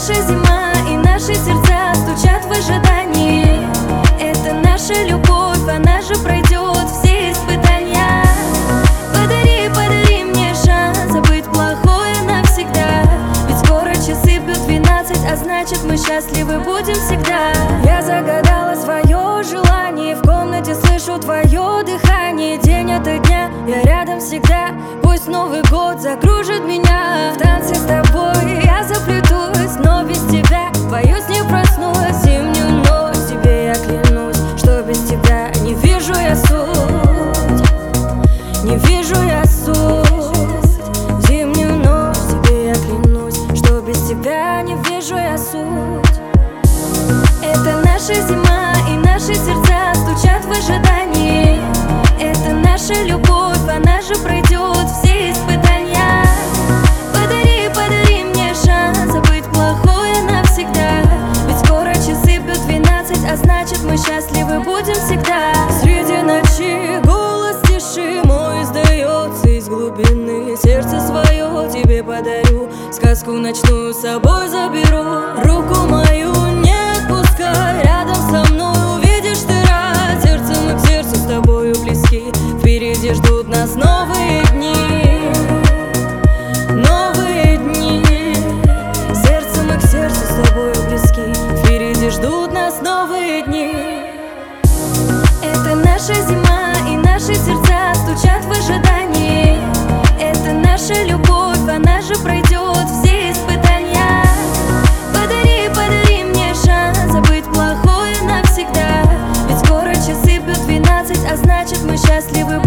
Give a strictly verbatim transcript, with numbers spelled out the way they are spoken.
наша зима, и наши сердца стучат в ожидании. Это наша любовь, она же пройдет все испытания. Подари, подари мне шанс забыть плохое навсегда. Ведь скоро часы бьют двенадцать, а значит мы счастливы будем всегда. Я загадала свое желание, в комнате слышу твое дыхание. День ото дня я рядом всегда, пусть Новый год закружит меня. В танце с тобой я заплетусь, но без тебя боюсь не проснусь. Зимнюю ночь тебе я клянусь, что без тебя не вижу я суть. Не вижу я суть. Зимнюю ночь тебе я клянусь, что без тебя не вижу я суть. Это наша зима, и наши сердца стучат в ожидании. Это наша любовь, она же пройдет все испытания. Подари, подари мне шанс забыть плохое навсегда. Ведь скоро часы бьют двенадцать, а значит мы счастливы будем всегда. Среди ночи голос тиши мой издается из глубины. Сердце свое тебе подарю, сказку ночную с собой заберу. Руку мою не отпускай, рядом со мной увидишь ты рад. Сердцем и к сердцу с тобою близки, впереди ждут нас новые дни. Новые дни. Сердцем и к сердцу с тобою близки, впереди ждут нас новые дни. Это наша зима, и наши сердца стучат в ожидании. Это наша любовь, она же пройдет все испытания. Подари, подари мне шанс забыть плохое навсегда. Ведь скоро часы бьют двенадцать, а значит мы счастливы